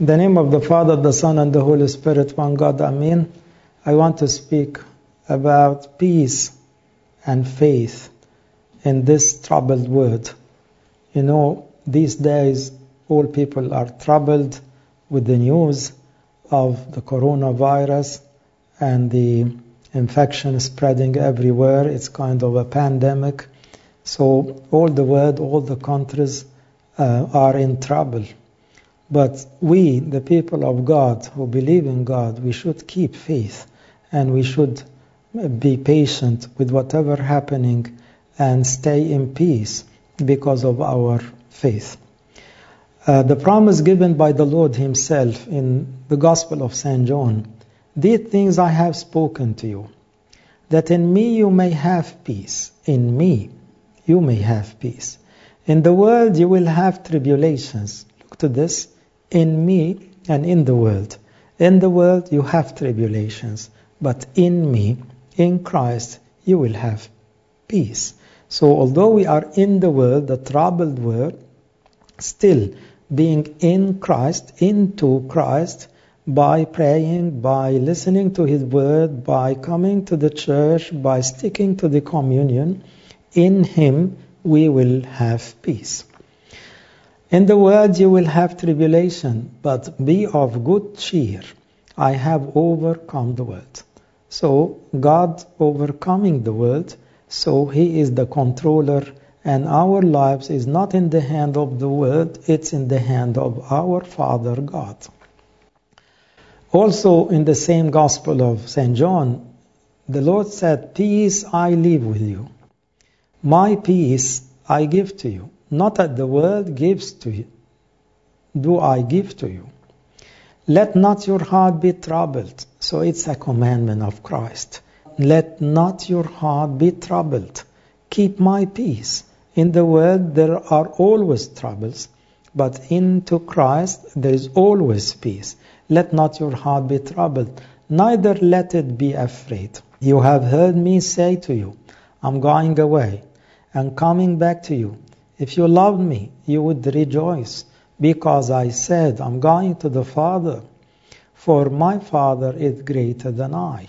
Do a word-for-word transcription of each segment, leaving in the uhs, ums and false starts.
In the name of the Father, the Son, and the Holy Spirit, one God, Amen. I want to speak about peace and faith in this troubled world. You know, these days all people are troubled with the news of the coronavirus and the infection spreading everywhere. It's kind of a pandemic. So all the world, all the countries uh, are in trouble. But we, the people of God who believe in God, we should keep faith and we should be patient with whatever happening and stay in peace because of our faith. Uh, the promise given by the Lord Himself in the Gospel of Saint John, these things I have spoken to you, that in me you may have peace. In me you may have peace. In the world you will have tribulations. Look to this. In me and in the world. In the world you have tribulations, but in me, in Christ, you will have peace. So although we are in the world, the troubled world, still being in Christ, into Christ, by praying, by listening to His word, by coming to the church, by sticking to the communion, in Him we will have peace. In the world you will have tribulation, but be of good cheer. I have overcome the world. So God overcoming the world, so He is the controller, and our lives is not in the hand of the world, it's in the hand of our Father God. Also in the same Gospel of Saint John, the Lord said, "Peace I leave with you. My peace I give to you. Not that the world gives to you, do I give to you. Let not your heart be troubled." So it's a commandment of Christ. Let not your heart be troubled. Keep my peace. In the world there are always troubles, but into Christ there is always peace. Let not your heart be troubled, neither let it be afraid. You have heard me say to you, I'm going away and coming back to you. If you loved me, you would rejoice, because I said, I'm going to the Father, for my Father is greater than I.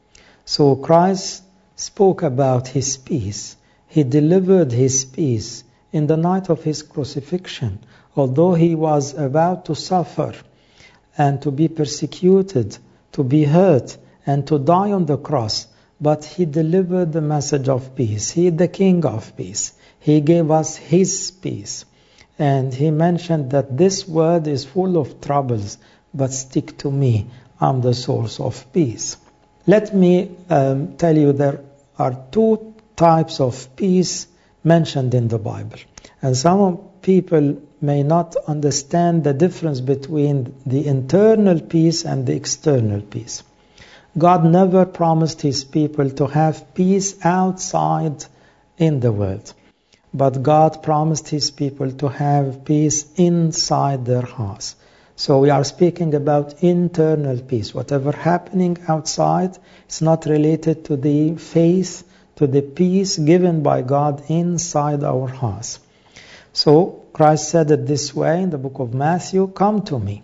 So Christ spoke about His peace. He delivered His peace in the night of His crucifixion, although He was about to suffer and to be persecuted, to be hurt, and to die on the cross. But He delivered the message of peace. He is the King of peace. He gave us His peace. And He mentioned that this world is full of troubles, but stick to me. I'm the source of peace. Let me um, tell you there are two types of peace mentioned in the Bible. And some people may not understand the difference between the internal peace and the external peace. God never promised His people to have peace outside in the world. But God promised His people to have peace inside their house. So we are speaking about internal peace. Whatever happening outside is not related to the faith, to the peace given by God inside our house. So Christ said it this way in the book of Matthew, "Come to me,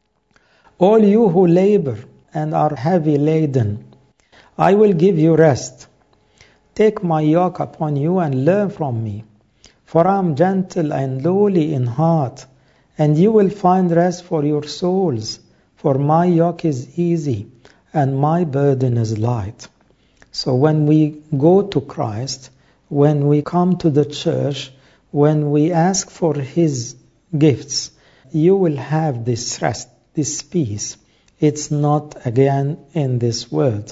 all you who labor and are heavy laden, I will give you rest. Take my yoke upon you and learn from me. For I am gentle and lowly in heart, and you will find rest for your souls. For my yoke is easy, and my burden is light." So when we go to Christ, when we come to the church, when we ask for His gifts, you will have this rest, this peace. It's not again in this world.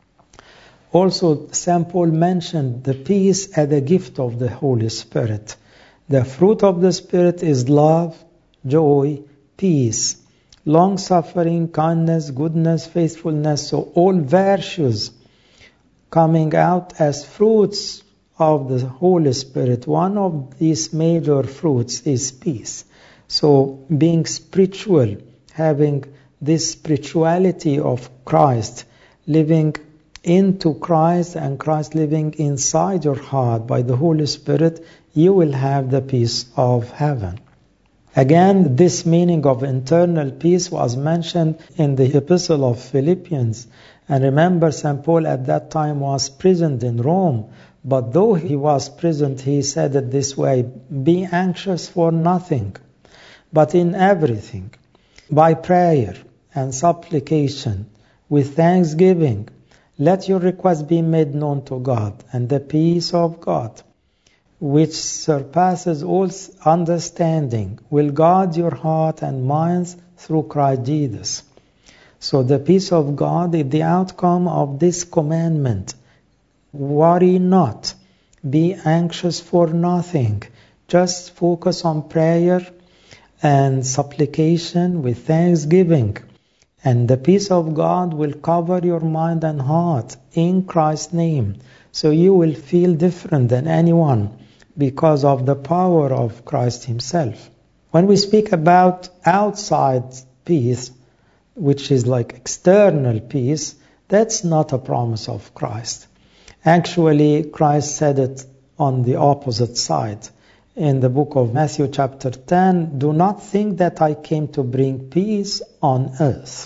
Also, Saint Paul mentioned the peace as a gift of the Holy Spirit. The fruit of the Spirit is love, joy, peace, long-suffering, kindness, goodness, faithfulness. So all virtues coming out as fruits of the Holy Spirit. One of these major fruits is peace. So being spiritual, having this spirituality of Christ, living into Christ and Christ living inside your heart by the Holy Spirit, you will have the peace of heaven. Again, this meaning of internal peace was mentioned in the Epistle of Philippians. And remember, Saint Paul at that time was imprisoned in Rome. But though he was imprisoned, he said it this way: be anxious for nothing, but in everything, by prayer and supplication, with thanksgiving, let your requests be made known to God, and the peace of God, which surpasses all understanding, will guard your heart and minds through Christ Jesus. So the peace of God is the outcome of this commandment. Worry not, be anxious for nothing, just focus on prayer and supplication with thanksgiving. And the peace of God will cover your mind and heart in Christ's name. So you will feel different than anyone because of the power of Christ Himself. When we speak about outside peace, which is like external peace, that's not a promise of Christ. Actually, Christ said it on the opposite side. In the book of Matthew chapter ten, do not think that I came to bring peace on earth.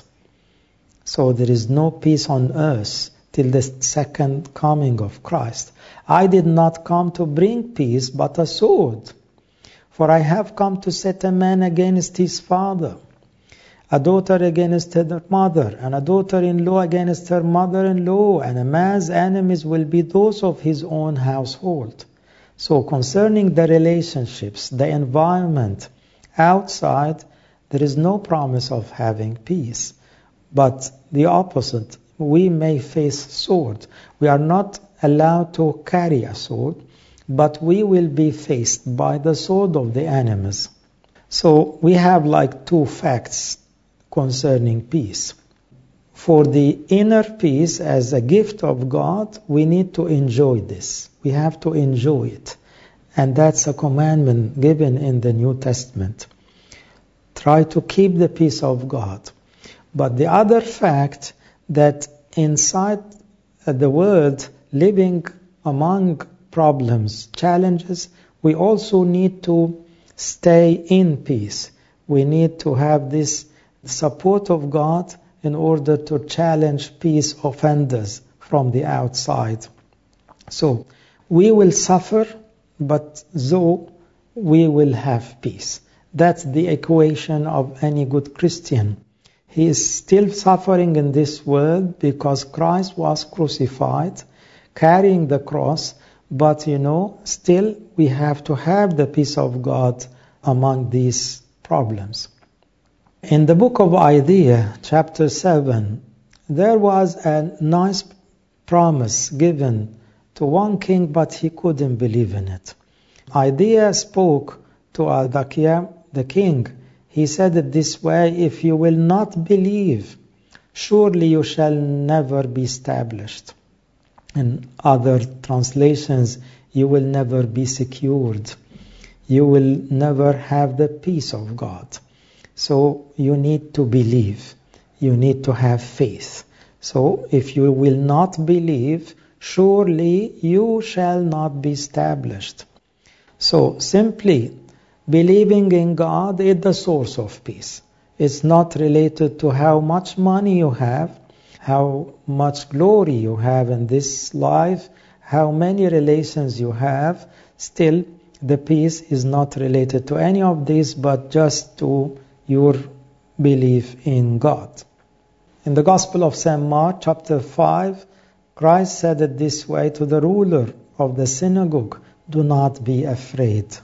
So there is no peace on earth till the second coming of Christ. I did not come to bring peace, but a sword. For I have come to set a man against his father, a daughter against her mother, and a daughter-in-law against her mother-in-law, and a man's enemies will be those of his own household. So concerning the relationships, the environment outside, there is no promise of having peace. But the opposite, we may face sword. We are not allowed to carry a sword, but we will be faced by the sword of the enemies. So we have like two facts concerning peace. For the inner peace as a gift of God, we need to enjoy this. We have to enjoy it. And that's a commandment given in the New Testament. Try to keep the peace of God. But the other fact that inside the world, living among problems, challenges, we also need to stay in peace. We need to have this support of God in order to challenge peace offenders from the outside. So we will suffer, but though we will have peace. That's the equation of any good Christian. He is still suffering in this world because Christ was crucified, carrying the cross, but you know, still we have to have the peace of God among these problems. In the book of Isaiah, chapter seven, there was a nice promise given to one king, but he couldn't believe in it. Isaiah spoke to Zedekiah, the king. He said it this way: if you will not believe, surely you shall never be established. In other translations, you will never be secured. You will never have the peace of God. So you need to believe. You need to have faith. So if you will not believe, surely you shall not be established. So simply believing in God is the source of peace. It's not related to how much money you have, how much glory you have in this life, how many relations you have. Still, the peace is not related to any of these, but just to your belief in God. In the Gospel of Saint Mark, chapter five, Christ said it this way to the ruler of the synagogue: do not be afraid,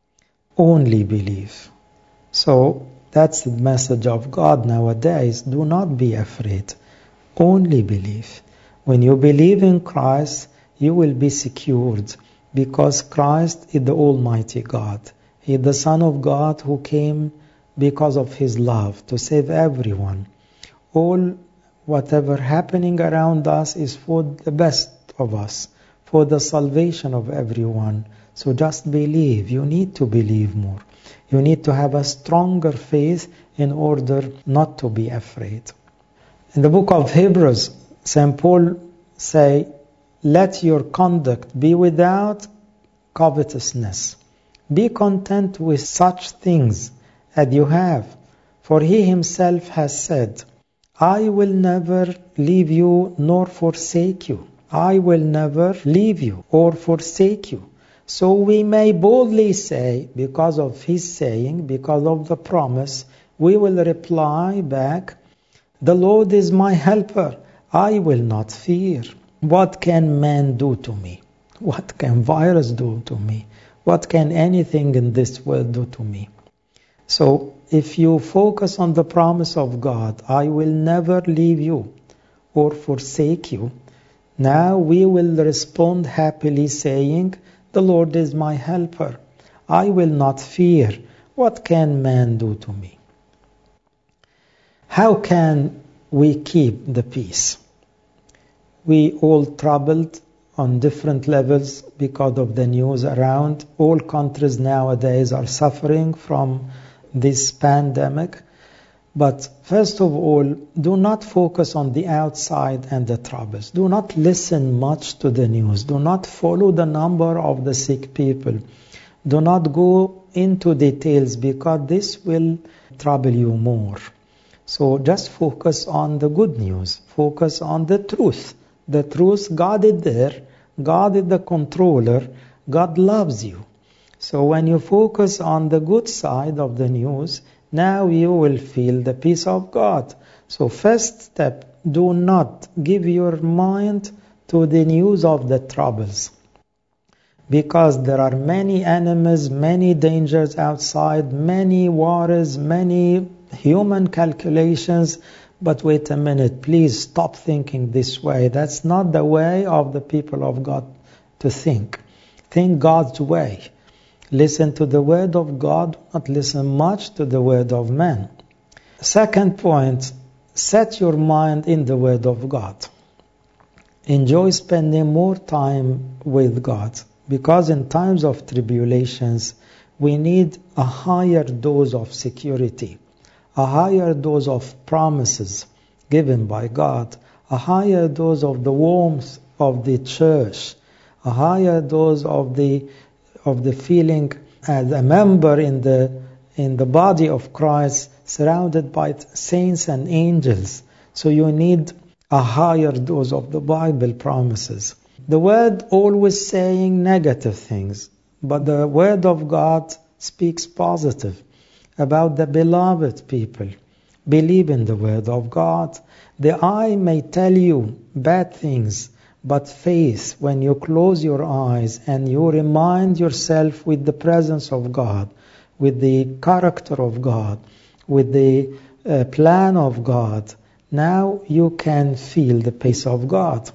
only believe. So that's the message of God nowadays. Do not be afraid, only believe. When you believe in Christ, you will be secured, because Christ is the Almighty God. He is the Son of God who came because of His love to save everyone. All whatever happening around us is for the best of us, for the salvation of everyone. So just believe. You need to believe more. You need to have a stronger faith in order not to be afraid. In the book of Hebrews, Saint Paul say, let your conduct be without covetousness. Be content with such things as you have. For he himself has said, I will never leave you nor forsake you. I will never leave you or forsake you. So we may boldly say, because of his saying, because of the promise, we will reply back, the Lord is my helper. I will not fear. What can man do to me? What can virus do to me? What can anything in this world do to me? So if you focus on the promise of God, I will never leave you or forsake you. Now we will respond happily saying, the Lord is my helper. I will not fear. What can man do to me? How can we keep the peace? We all troubled on different levels because of the news around. All countries nowadays are suffering from this pandemic. But first of all, do not focus on the outside and the troubles. Do not listen much to the news. Do not follow the number of the sick people. Do not go into details because this will trouble you more. So just focus on the good news. Focus on the truth. The truth, God is there. God is the controller. God loves you. So when you focus on the good side of the news, now you will feel the peace of God. So first step, do not give your mind to the news of the troubles. Because there are many enemies, many dangers outside, many wars, many human calculations. But wait a minute, please stop thinking this way. That's not the way of the people of God to think. Think God's way. Listen to the word of God, not listen much to the word of man. Second point, set your mind in the word of God. Enjoy spending more time with God, because in times of tribulations, we need a higher dose of security, a higher dose of promises given by God, a higher dose of the warmth of the church, a higher dose of the of the feeling as a member in the in the body of Christ, surrounded by saints and angels. So you need a higher dose of the Bible promises. The word always saying negative things, but the word of God speaks positive about the beloved people. Believe in the word of God. The eye may tell you bad things, but faith, when you close your eyes and you remind yourself with the presence of God, with the character of God, with the uh, plan of God, now you can feel the peace of God.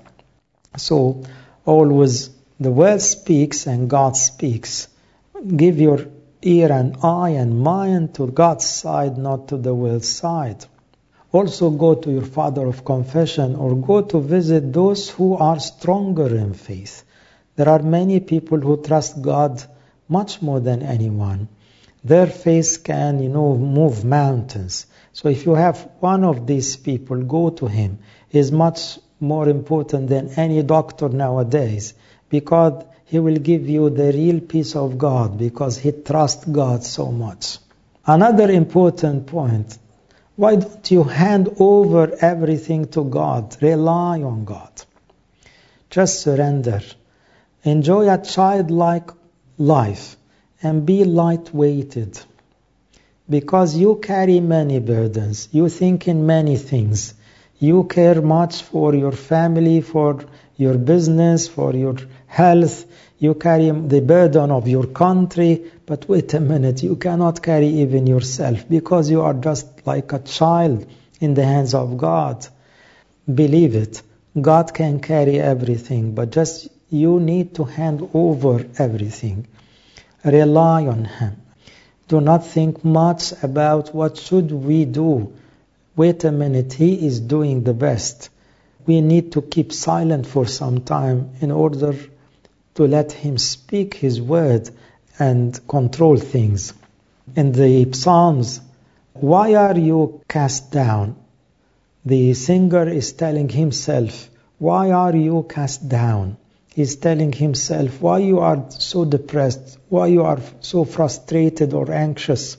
So always the word speaks and God speaks. Give your ear and eye and mind to God's side, not to the world's side. Also go to your father of confession or go to visit those who are stronger in faith. There are many people who trust God much more than anyone. Their faith can, you know, move mountains. So if you have one of these people, go to him. He is much more important than any doctor nowadays, because he will give you the real peace of God, because he trusts God so much. Another important point, why don't you hand over everything to God? Rely on God. Just surrender. Enjoy a childlike life and be light-weighted. Because you carry many burdens. You think in many things. You care much for your family, for your business, for your health. You carry the burden of your country. But wait a minute, you cannot carry even yourself, because you are just like a child in the hands of God. Believe it. God can carry everything, but just you need to hand over everything. Rely on Him. Do not think much about what should we do. Wait a minute, He is doing the best. We need to keep silent for some time in order to let Him speak His word and control things. In the Psalms, why are you cast down? The singer is telling himself, why are you cast down? He's telling himself, why you are so depressed, why you are so frustrated or anxious.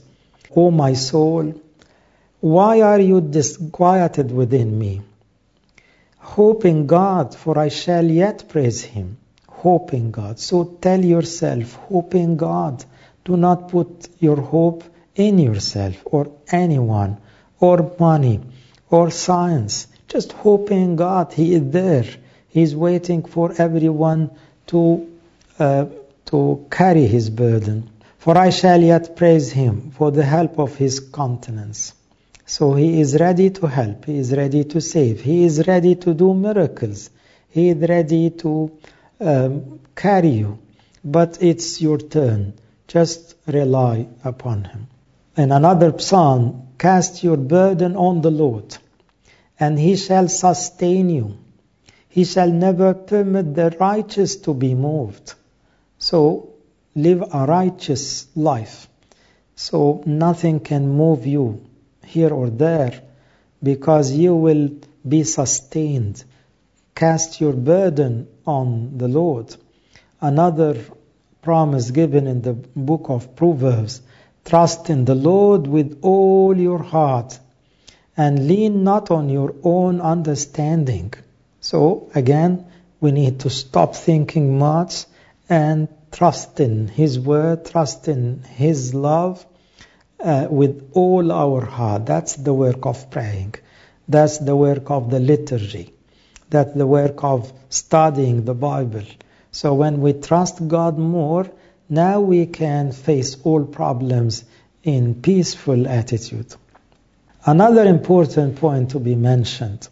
O my soul, why are you disquieted within me? Hope in God, for I shall yet praise Him. Hope in God. So tell yourself, hope in God. Do not put your hope in yourself or anyone or money or science. Just hope in God. He is there. He is waiting for everyone to, uh, to carry His burden. For I shall yet praise Him for the help of His countenance. So He is ready to help. He is ready to save. He is ready to do miracles. He is ready to um, carry you. But it's your turn. Just rely upon Him. In another psalm, cast your burden on the Lord, and He shall sustain you. He shall never permit the righteous to be moved. So live a righteous life. So nothing can move you here or there, because you will be sustained. Cast your burden on the Lord. Another promise given in the book of Proverbs, trust in the Lord with all your heart and lean not on your own understanding. So again, we need to stop thinking much and trust in His word, trust in His love, Uh, with all our heart. That's the work of praying. That's the work of the liturgy. That's the work of studying the Bible. So when we trust God more, now we can face all problems in peaceful attitude. Another important point to be mentioned.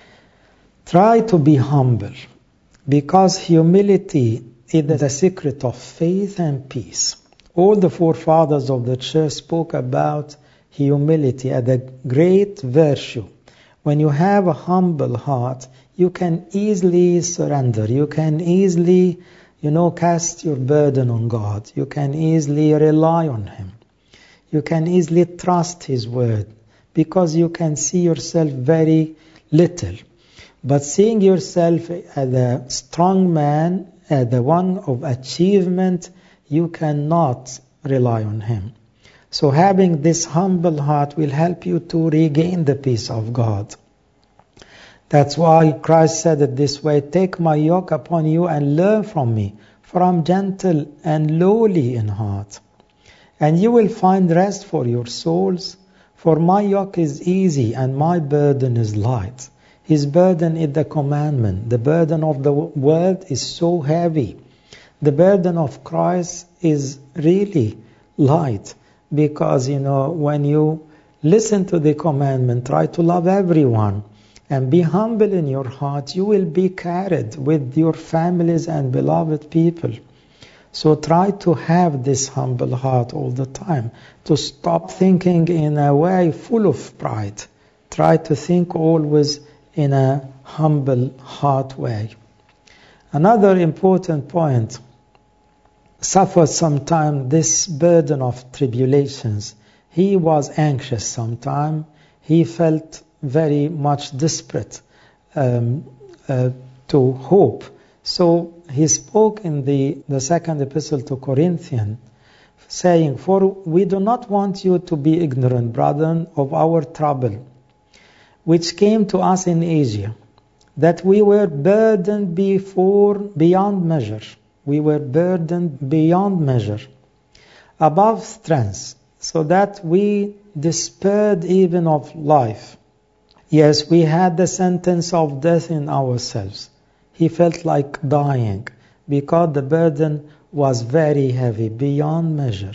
Try to be humble, because humility is the secret of faith and peace. All the forefathers of the church spoke about humility as a great virtue. When you have a humble heart, you can easily surrender. You can easily, you know, cast your burden on God. You can easily rely on Him. You can easily trust His word, because you can see yourself very little. But seeing yourself as a strong man, as the one of achievement, you cannot rely on Him. So having this humble heart will help you to regain the peace of God. That's why Christ said it this way, take my yoke upon you and learn from me, for I am gentle and lowly in heart. And you will find rest for your souls, for my yoke is easy and my burden is light. His burden is the commandment. The burden of the world is so heavy. The burden of Christ is really light, because, you know, when you listen to the commandment, try to love everyone and be humble in your heart, you will be carried with your families and beloved people. So try to have this humble heart all the time, to stop thinking in a way full of pride. Try to think always in a humble heart way. Another important point, suffered sometime this burden of tribulations. He was anxious sometime. He felt very much desperate um, uh, to hope. So he spoke in the, the second epistle to Corinthians, saying, for we do not want you to be ignorant, brethren, of our trouble, which came to us in Asia, that we were burdened before beyond measure. We were burdened beyond measure, above strength, so that we despaired even of life. Yes, we had the sentence of death in ourselves. He felt like dying, because the burden was very heavy, beyond measure.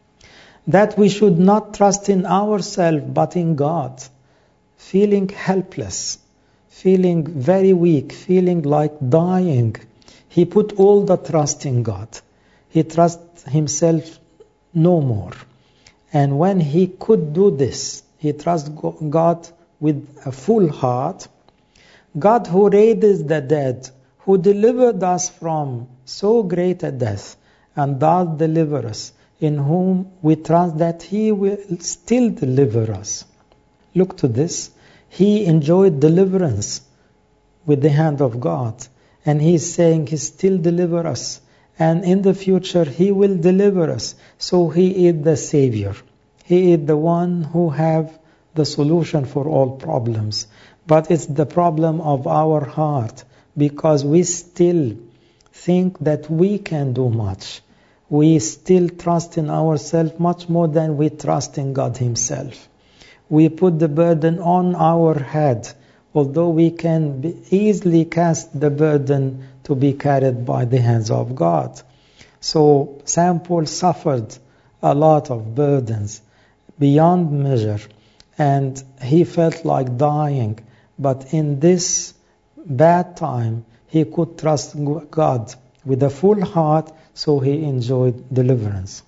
That we should not trust in ourselves, but in God, feeling helpless, feeling very weak, feeling like dying. He put all the trust in God. He trusts himself no more. And when he could do this, he trusts God with a full heart. God who raised the dead, who delivered us from so great a death, and does deliver us, in whom we trust that He will still deliver us. Look to this. He enjoyed deliverance with the hand of God. And He is saying He still delivers us. And in the future He will deliver us. So He is the Savior. He is the one who have the solution for all problems. But it's the problem of our heart, because we still think that we can do much. We still trust in ourselves much more than we trust in God Himself. We put the burden on our head, although we can be easily cast the burden to be carried by the hands of God. So Saint Paul suffered a lot of burdens beyond measure, and he felt like dying. But in this bad time, he could trust God with a full heart, so he enjoyed deliverance.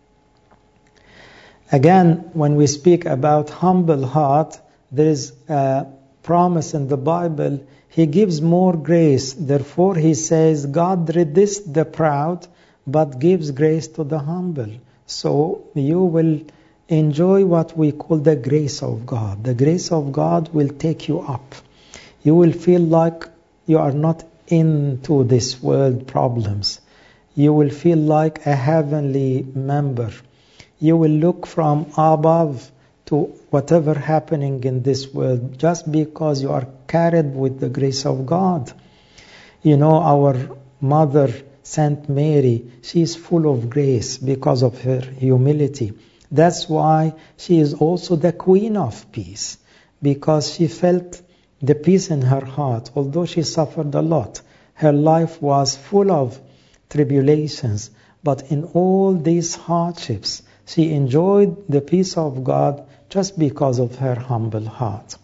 Again, when we speak about humble heart, there is a promise in the Bible. He gives more grace. Therefore, he says, God resists the proud, but gives grace to the humble. So you will enjoy what we call the grace of God. The grace of God will take you up. You will feel like you are not into this world problems. You will feel like a heavenly member. You will look from above to whatever happening in this world just because you are carried with the grace of God. You know, our mother, Saint Mary, she is full of grace because of her humility. That's why she is also the Queen of Peace, because she felt the peace in her heart. Although she suffered a lot, her life was full of tribulations, but in all these hardships, she enjoyed the peace of God just because of her humble heart.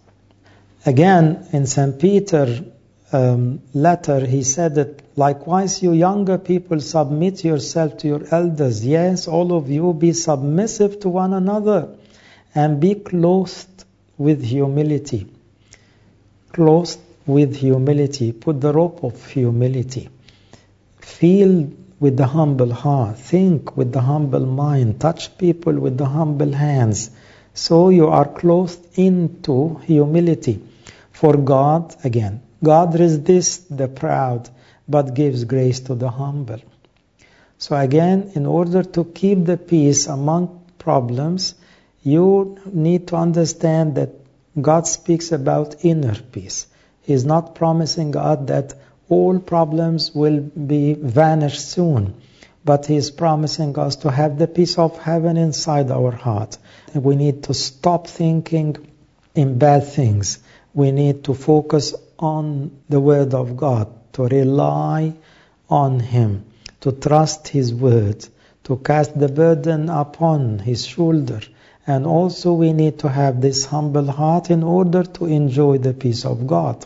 Again, in Saint Peter um, letter, he said that, likewise, you younger people, submit yourself to your elders. Yes, all of you, be submissive to one another and be clothed with humility. Clothed with humility. Put the robe of humility. Feel with the humble heart. Think with the humble mind. Touch people with the humble hands. So you are clothed into humility. For God, again, God resists the proud, but gives grace to the humble. So again, in order to keep the peace among problems, you need to understand that God speaks about inner peace. He is not promising God that all problems will be vanished soon, but He is promising us to have the peace of heaven inside our heart. And we need to stop thinking in bad things. We need to focus on the Word of God, to rely on Him, to trust His Word, to cast the burden upon His shoulder. And also we need to have this humble heart in order to enjoy the peace of God.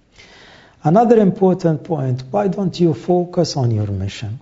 Another important point, why don't you focus on your mission?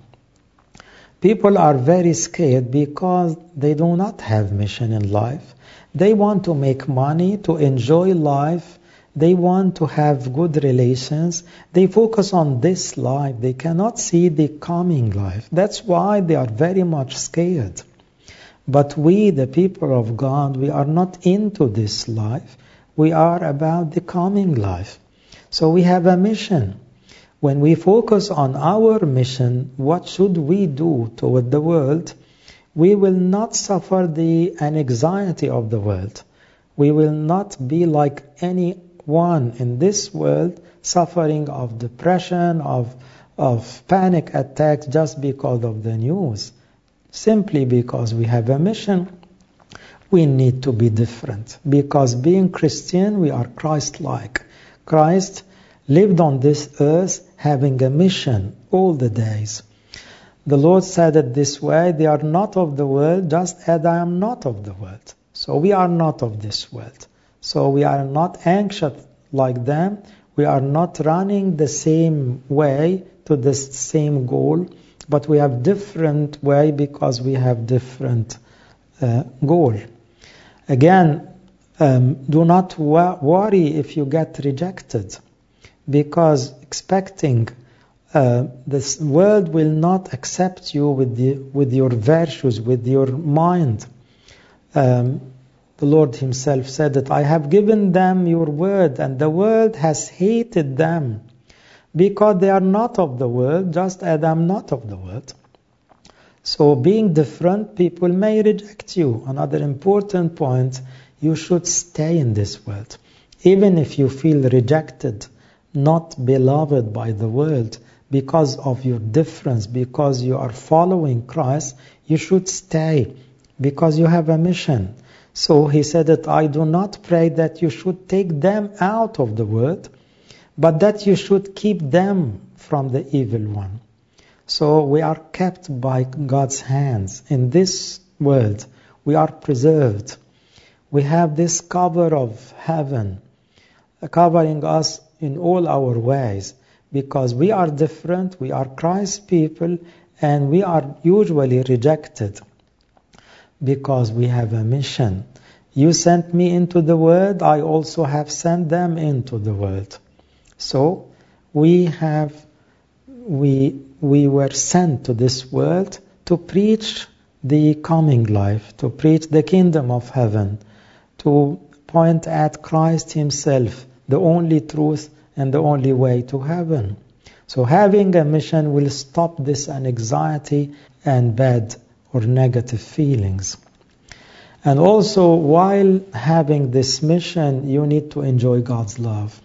People are very scared because they do not have mission in life. They want to make money, to enjoy life. They want to have good relations. They focus on this life. They cannot see the coming life. That's why they are very much scared. But we, the people of God, we are not into this life. We are about the coming life. So we have a mission. When we focus on our mission, what should we do toward the world? We will not suffer the anxiety of the world. We will not be like anyone in this world suffering of depression, of, of panic attacks just because of the news. Simply because we have a mission, we need to be different. Because being Christian, we are Christ-like. Christ lived on this earth having a mission all the days. The Lord said it this way, they are not of the world, just as I am not of the world. So we are not of this world. So we are not anxious like them. We are not running the same way to the same goal, but we have different way because we have different uh, goal. Again, um, do not wa- worry if you get rejected, because expecting uh, this world will not accept you with the, with your virtues, with your mind. Um, the Lord Himself said that I have given them your word, and the world has hated them, because they are not of the world, just as I am not of the world. So being different, people may reject you. Another important point, you should stay in this world. Even if you feel rejected, not beloved by the world, because of your difference, because you are following Christ, you should stay, because you have a mission. So he said that I do not pray that you should take them out of the world, but that you should keep them from the evil one. So we are kept by God's hands. In this world, we are preserved. We have this cover of heaven covering us in all our ways, because we are different, we are Christ's people, and we are usually rejected because we have a mission. You sent me into the world, I also have sent them into the world. So we have we we were sent to this world to preach the coming life, to preach the kingdom of heaven, to point at Christ himself, the only truth and the only way to heaven. So having a mission will stop this anxiety and bad or negative feelings. And also, while having this mission, you need to enjoy God's love.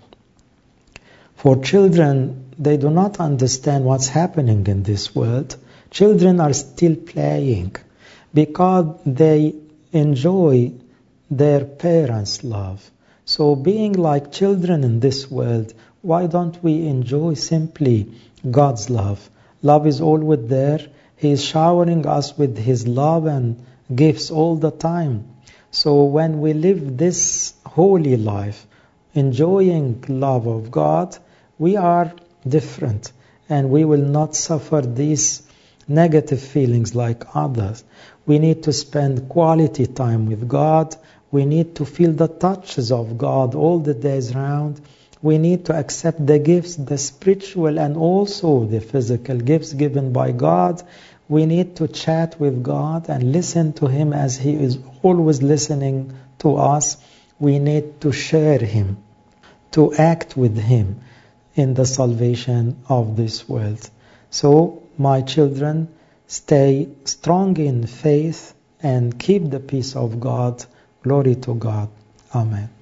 For children, they do not understand what's happening in this world. Children are still playing because they enjoy their parents' love. So being like children in this world, why don't we enjoy simply God's love? Love is always there. He is showering us with His love and gifts all the time. So when we live this holy life, enjoying love of God, we are different and we will not suffer these negative feelings like others. We need to spend quality time with God. We need to feel the touches of God all the days round. We need to accept the gifts, the spiritual and also the physical gifts given by God. We need to chat with God and listen to Him as He is always listening to us. We need to share Him, to act with Him in the salvation of this world. So, my children, stay strong in faith and keep the peace of God. Glory to God. Amen.